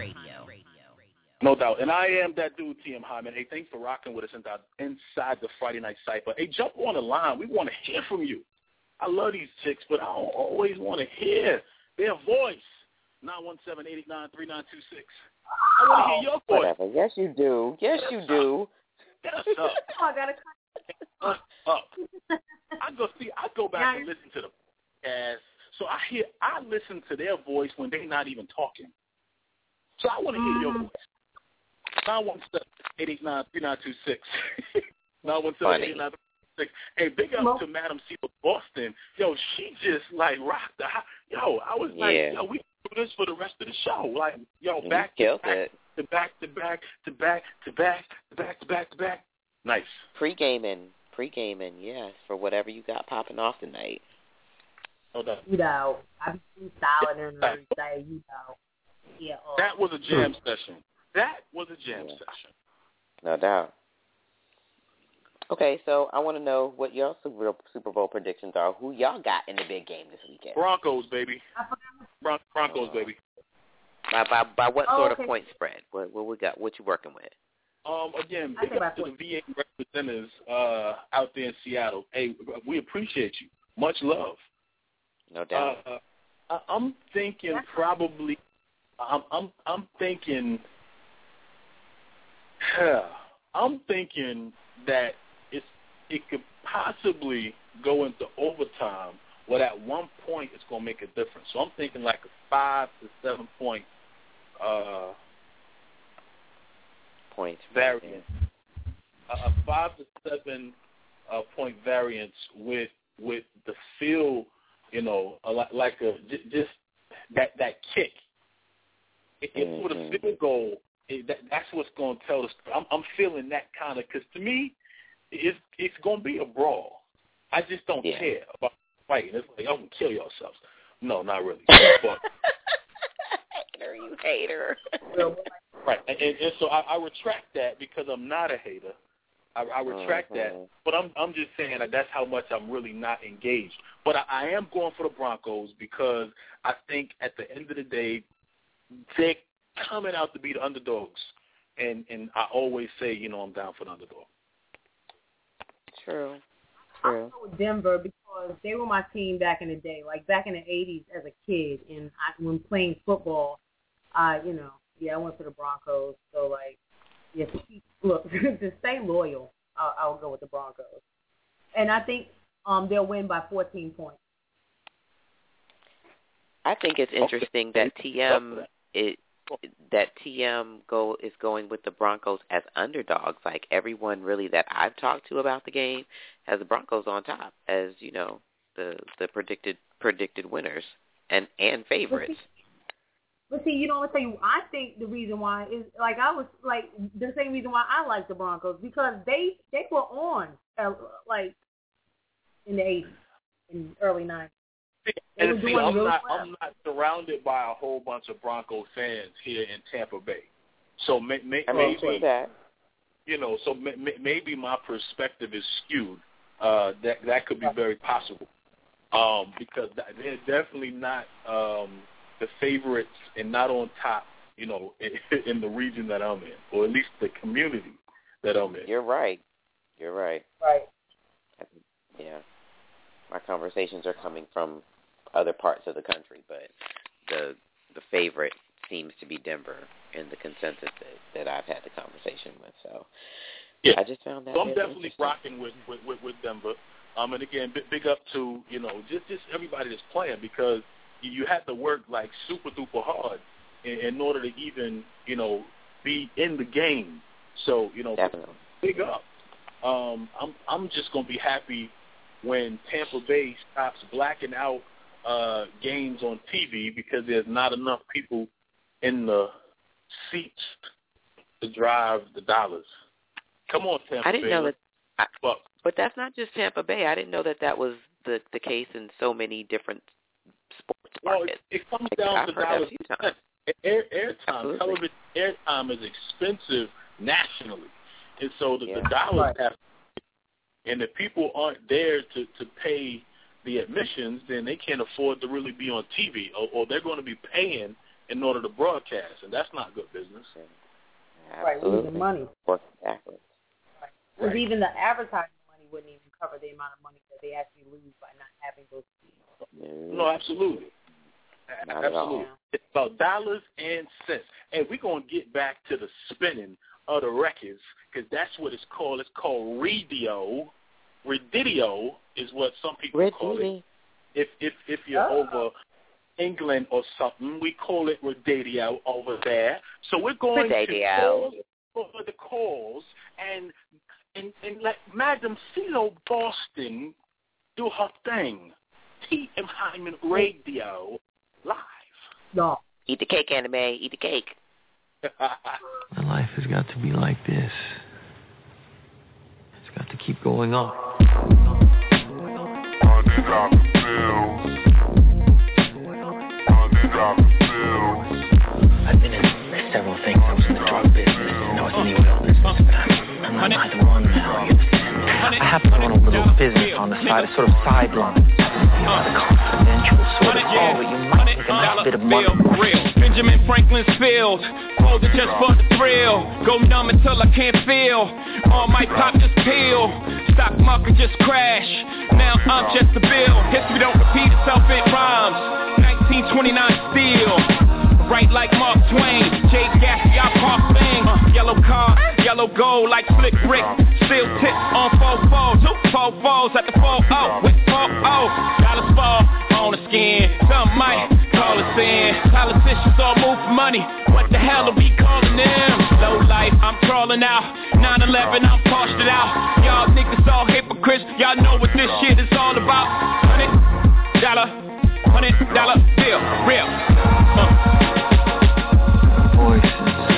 No doubt. And I am that dude, T M Hyman. Hey, thanks for rocking with us inside the Friday Night Cypher. Hey, jump on the line. We want to hear from you. I love these chicks, but I don't always want to hear their voice. nine one seven, eight eight nine, three nine two six. I want to hear your voice. Whatever. Yes, you do. Yes, you do. Yes, up. Oh, I gotta up, up. I go see. I go back and listen to the podcast, so I hear. I listen to their voice when they're not even talking. So I want to hear your voice. Nine one seven, eight eight nine, three nine two six. Nine one seven, eight eight nine, three nine two six. Hey, big up to Madam C of Boston. Yo, she just like rocked the. Yo, I was like, yeah. yo, we do this for the rest of the show. Like, yo, You back killed to back. it. To back, to back, to back, to back, to back, to back, to back. Nice. Pre-gaming, pre-gaming, yes, for whatever you got popping off tonight. No doubt. You know, I be freestyling and everything, you know. Yeah. Uh, That was a jam session. That was a jam yeah. session. No doubt. Okay, so I want to know what your Super, Super Bowl predictions are. Who y'all got in the big game this weekend? Broncos, baby. Bron- Broncos, baby. By by, by what Oh, sort okay. of point spread? What, what we got? What you working with? Um, again, I big think up to about the V A representatives uh, out there in Seattle. Hey, we appreciate you. Much love. No doubt. Uh, I, I'm thinking probably. I'm I'm I'm thinking. I'm thinking that it's it could possibly go into overtime. Well, at one point it's going to make a difference. So I'm thinking like a five to seven point uh, points variance. A, a five to seven uh, point variance with with the feel, you know, a, like a just that that kick. If mm-hmm. with a field goal, it, that, that's what's going to tell us. I'm, I'm feeling that kind of because to me, it's it's going to be a brawl. I just don't yeah. care about fighting. It's like, I'm going to kill yourselves. No, not really. But, hater, you hater. Right, and, and, and so I, I retract that because I'm not a hater. I, I retract mm-hmm. that, but I'm I'm just saying that that's how much I'm really not engaged. But I, I am going for the Broncos because I think at the end of the day, they're coming out to be the underdogs, and and I always say, you know, I'm down for the underdog. True. I go with Denver because they were my team back in the day, like back in the eighties as a kid, and I, when playing football, I, you know, yeah, I went for the Broncos. So like, yeah, to keep, look, to stay loyal, I'll, I'll go with the Broncos, and I think um they'll win by fourteen points. I think it's interesting that T M it that T M go is going with the Broncos as underdogs. Like everyone really that I've talked to about the game has the Broncos on top as, you know, the the predicted predicted winners and, and favorites. But see, you know, I'll tell you, I think the reason why is like I was like the same reason why I like the Broncos because they they were on uh, like in the eighties and early nineties. They And were see, doing I'm really not well. I'm not surrounded by a whole bunch of Bronco fans here in Tampa Bay, so may, may, I mean, maybe that. you know, so may, may, maybe my perspective is skewed. Uh, that that could be very possible um, because they're definitely not um, the favorites and not on top, you know, in, in the region that I'm in, or at least the community that I'm in. You're right. You're right. Right. Yeah. My conversations are coming from other parts of the country, but the the favorite seems to be Denver in the consensus that, that I've had the conversation with. So yeah. I just found that. So I'm definitely rocking with, with, with, with Denver. Um, and again, big, big up to, you know, just, just everybody that's playing because you, you have to work like super duper hard in, in order to even, you know, be in the game. So, you know, definitely. Big up. Um, I'm I'm just gonna be happy when Tampa Bay stops blacking out uh, games on T V because there's not enough people in the seats to drive the dollars. Come on, Tampa Bay. I didn't Bay. know that. I, but, but that's not just Tampa Bay. I didn't know that that was the, the case in so many different sports well, markets. It, it comes like, down I've to heard dollars. that a few times. Air, airtime, Absolutely. television airtime is expensive nationally, and so the, Yeah. the dollars Right. have. And if people aren't there to, to pay the admissions, then they can't afford to really be on T V, or, or they're going to be paying in order to broadcast, and that's not good business. Right, Absolutely. losing money. Working backwards. Because Right. even the advertising money wouldn't even cover the amount of money that they actually lose by not having those fees. No, absolutely. Not at absolutely. all. It's about dollars and cents. And we're going to get back to the spinning of the records because that's what it's called. It's called radio. Redidio is what some people Red call T V. it. If if if you're Oh. over England or something, we call it radio over there. So we're going Radio. to call over the calls and and and let Madam CeeLo Boston do her thing. T M Hyman Radio live. No. Eat the cake, Anime. Eat the cake. My life has got to be like this. It's got to keep going on. I've been in several things. I was in the drug business and I was in the oil business, but I'm, I'm not either one now. You understand? I have to run a little business on the side, a sort of sideline. not a confidential sort of call where you might make a nice bit of money. Real. Benjamin Franklin's field, hold it just for the thrill. Go numb until I can't feel. All my pop just peel. Stock market just crash. Now I'm just a bill. History don't repeat itself, it rhymes. nineteen twenty-nine steel. Right like Mark Twain. Jay Gatsby, I park thing. Uh, yellow car, yellow gold like Slick Rick. Steel tips on four fours. Four fours at the four oh. With four oh. Dollars fall on the skin. Some might call us in. Politicians all move for money. What the hell are we calling them? Low life, I'm crawling out. nine eleven, I'm parched it out. Y'all niggas all hypocrites. Y'all know what this shit is all about. Hundred dollar, hundred dollar bill, real. Uh. Voices.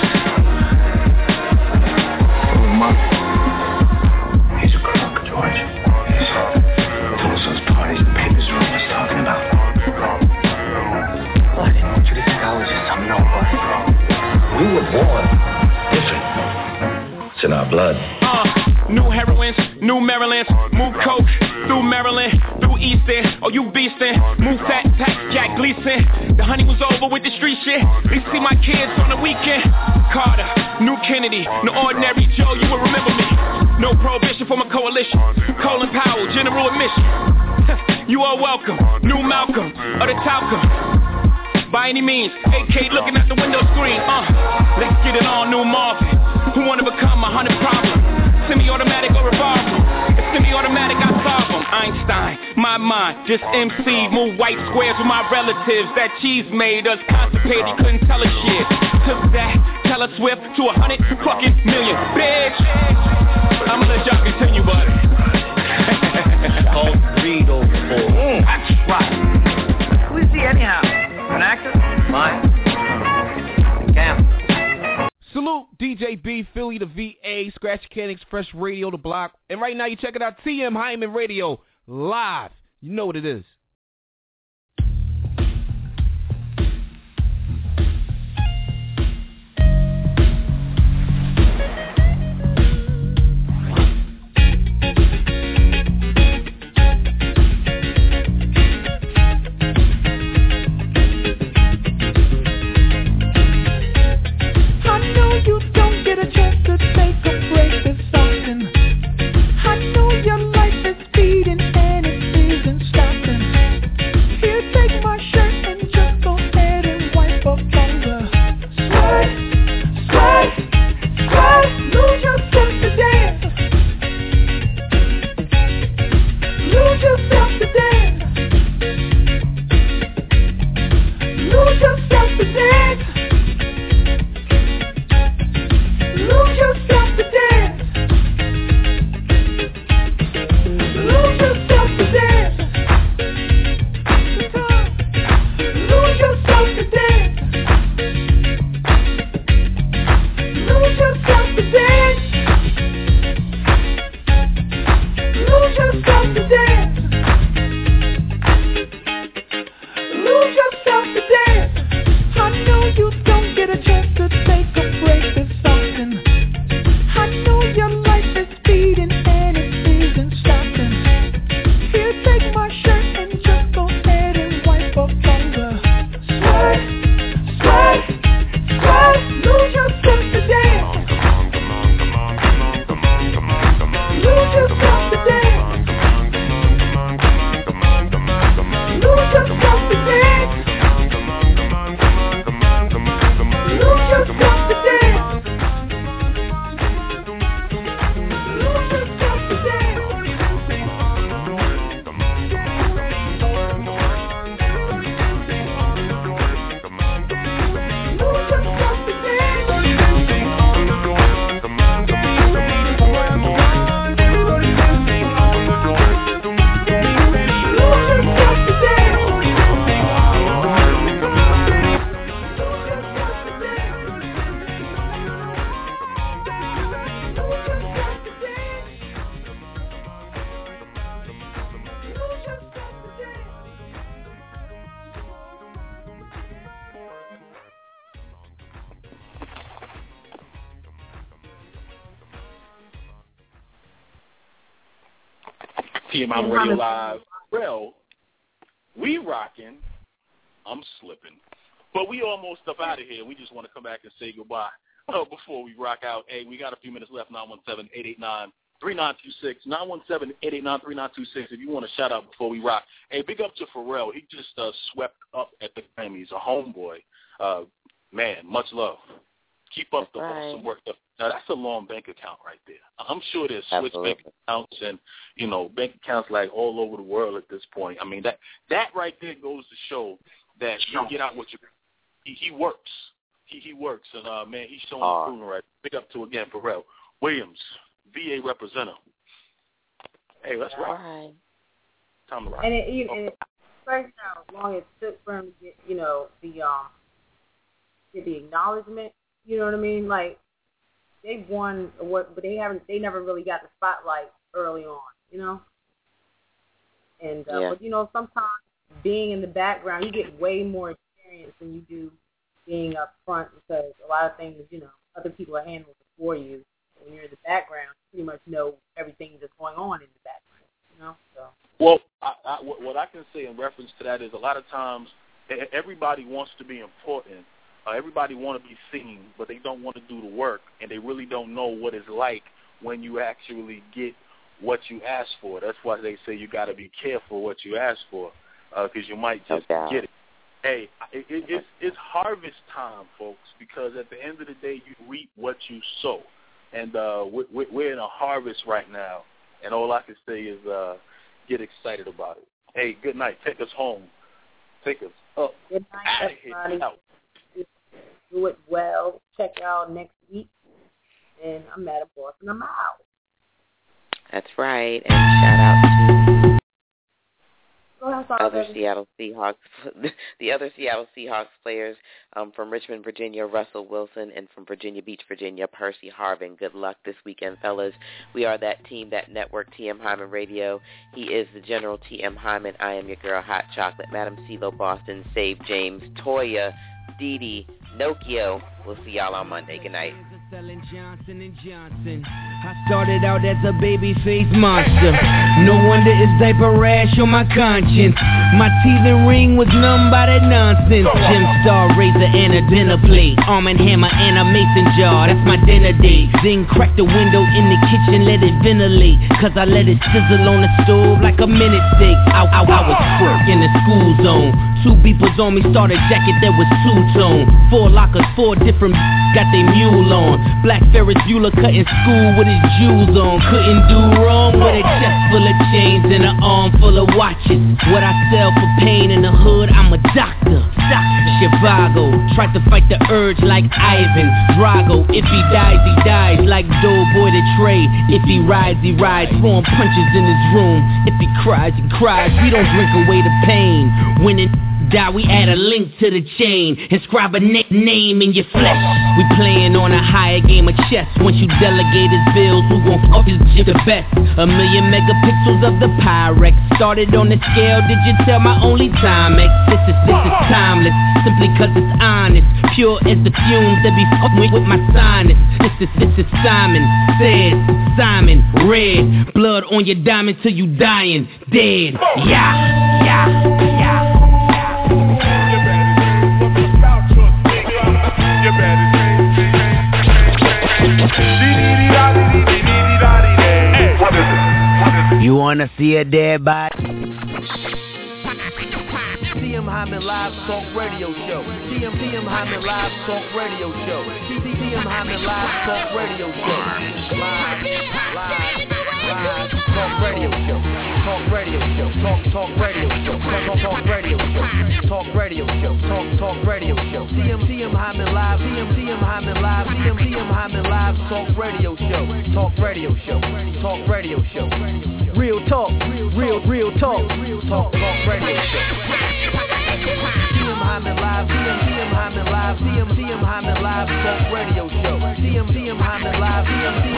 He's a crook, George. He's those those parties and papers Ron was talking about. Well, I didn't want you to think I was just some nobody. We were born different. It's in our blood. Uh, new heroines, new Marylands, move coke through Maryland, through Easton. Oh, you beastin', move fat, tax, Jack Gleason. The honey was over with the street shit. They see my kids on the weekend. Carter, new Kennedy, no ordinary Joe, you will remember me. No prohibition for my coalition. Colin Powell, general admission. You are welcome, new Malcolm, or the Talcum. By any means, A K looking at the window screen. Uh, let's get it on, new Marvin. Who wanna become a hundred problems? Semi-automatic or revolver? It's semi-automatic, I solve them. Einstein, my mind, just M C. Move white squares with my relatives. That cheese made us constipated, couldn't tell us shit. Took that, Taylor Swift to a hundred fucking million. Bitch! I'ma let y'all continue, buddy. Called Reed over for. Mm, that's right. Who is he anyhow? An actor? Mine? Cam. Salute D J B, Philly the V A, Scratch Mechanics, Fresh Radio, The Block. And right now you check it out, T M Hyman Radio, live. You know what it is. T M I Radio Live. Well, We rocking. I'm slipping. But we almost up out of here. We just want to come back and say goodbye uh, before we rock out. Hey, we got a few minutes left, nine one seven, eight eight nine, three nine two six, nine one seven, eight eight nine, three nine two six if you want to shout out before we rock. Hey, big up to Pharrell. He just uh, swept up at the Grammys, a homeboy. Uh, man, much love. Keep up the right. awesome work. Now, that's a long bank account right there. I'm sure there's Swiss bank accounts and, you know, bank accounts like all over the world at this point. I mean, that that right there goes to show that you get out what you he, he works. He he works. And, uh, man, he's showing uh, improvement right. Big up to, again, Pharrell Williams, V A representative. Hey, let's rock. Right. Time to rock. And it, and it first how long it took for him to get, you know, the um, get the acknowledgement. You know what I mean? Like, they won award, but they haven't. They never really got the spotlight early on. You know. And uh, yeah. but you know, sometimes being in the background, you get way more experience than you do being up front because a lot of things, you know, other people are handling it for you. When you're in the background, you pretty much know everything that's going on in the background. You know. So. Well, I, I, what I can say in reference to that is a lot of times everybody wants to be important. Uh, everybody want to be seen, but they don't want to do the work, and they really don't know what it's like when you actually get what you ask for. That's why they say you got to be careful what you ask for, because uh, you might just okay. get it. Hey, it, it, it's, it's harvest time, folks, because at the end of the day, you reap what you sow, and uh, we're, we're in a harvest right now, and all I can say is uh, get excited about it. Hey, good night. Take us home. Take us up. Good night, everybody. Out. Do it well. Check y'all next week. And I'm Madam Boss, and I'm out. That's right. And shout out to Go ahead, other Seattle Seahawks, the other Seattle Seahawks players um, from Richmond, Virginia, Russell Wilson, and from Virginia Beach, Virginia, Percy Harvin. Good luck this weekend, fellas. We are that team, that network, T M Hyman Radio. He is the General T M Hyman. I am your girl, Hot Chocolate, Madam CeeLo Boston, Save James, Toya, Dee Dee, Nokio. We'll see y'all on Monday. Good night. Selling Johnson and Johnson. I started out as a baby-faced monster. No wonder it's diaper rash on my conscience. My teeth and ring was numb by that nonsense. Gem Star razor and a dinner plate. Arm and hammer and a mason jar. That's my dinner date. Then crack the window in the kitchen, let it ventilate. Cause I let it sizzle on the stove like a minute steak. I, I, I was crook in the school zone. Two beepers on me, starter jacket that was two-tone. Four lockers, four different got they mule on. Black Ferris Bueller cutting school with his jewels on. Couldn't do wrong with a chest full of chains and an arm full of watches. What I sell for pain in the hood, I'm a doctor. Chivago, tried to fight the urge like Ivan Drago. If he dies, he dies like Doughboy the Trey. If he rides, he rides, throwing punches in his room. If he cries, he cries. We don't drink away the pain. When it die, we add a link to the chain. Inscribe a na- name in your flesh. We playing on a higher game of chess. Once you delegate his bills, who gon' fuck his jib the best? A million megapixels of the Pyrex. Started on the scale, did you tell my only time X? This is, this is timeless, simply cause it's honest. Pure as the fumes that be fucking with my sinus. This is, this is Simon Says, Simon Red. Blood on your diamond till you dying dead. Yeah, yeah, yeah. You wanna see a dead body? T M Hyman Live Talk Radio Show. T M T M Hyman Live Talk Radio Show. T M Hyman Live Talk Radio Show. Live, live, live Talk Radio Show. Talk Radio Show. Talk Talk Radio Show. Talk Talk Radio Show. Talk Radio Show. Talk Talk Radio Show. T M T M Hyman Live. T M T M Hyman Live. T M T M Hyman Live Talk Radio Show. Talk Radio Show. Talk Radio Show. Real talk, real, real talk, talk, talk radio show. T M Hyman Live, T M T M Hyman Live, T M T M Hyman Live Talk Radio Show. T M T M Hyman Live, T M T